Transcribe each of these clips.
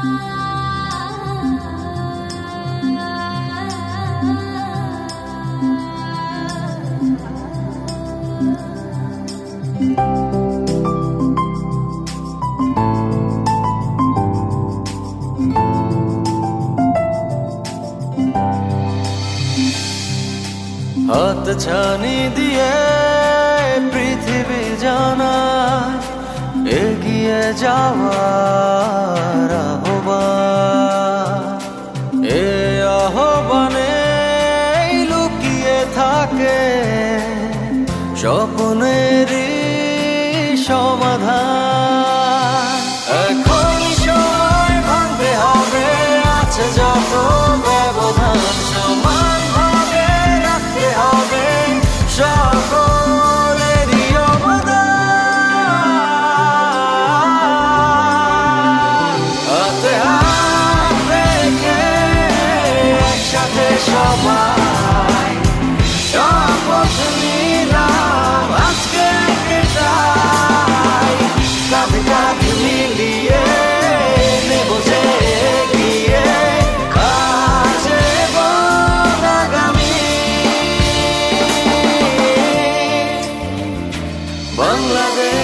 হাত ছানি দিয়ে পৃথিবী জানায় এগিয়ে যাওয়ার আহ্বান। এ আহ্বানে লুকিয়ে থাকে স্বপ্নেরই সমাধান। এখন সময় ভাঙতে হবে আছে যত ব্যবধান, সমান ভাবে রাখতে হবে সকলেরই অবদান। হাতে হাত রেখে একসাথে সবাই শপথ নিলাম আজকে এটাই, কাঁধে কাঁধ মিলিয়ে নেব যে এগিয়ে আজ এবং আগামী। বাংলাদেশ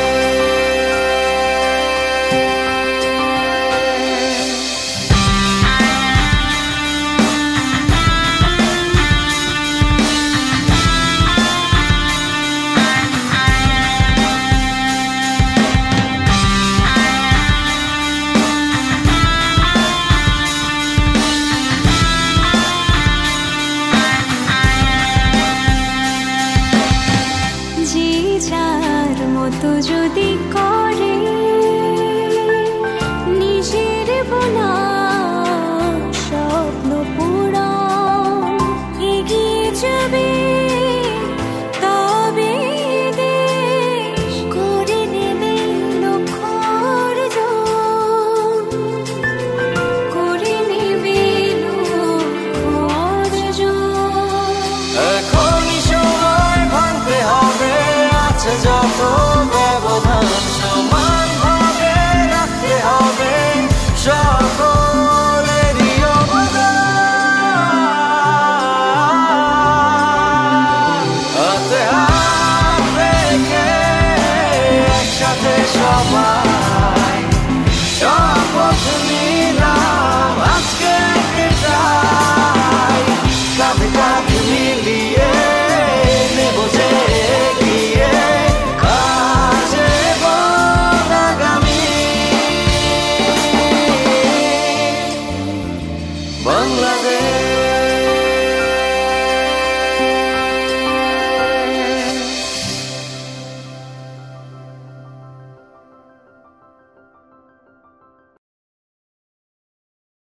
মতো যদি করে নিজের বোনা স্বপ্ন পূরণ, এগিয়ে যাবে তবে দেশ করে নেবে লক্ষ্য অর্জন, করে নেবে লক্ষ্য অর্জন। এখনই সময় ভাঙতে হবে আছে যত ব্যবধান, সমান ভাবে রাখতে হবে সকলেরই অবদান। হাতে হাত রেখে একসাথে সবাই শপথ নিলাম আজকে এটাই, কাঁধে কাঁধ মিলিয়ে নেব যে এগিয়ে আজ এবং আগামী। বাংলাদেশ।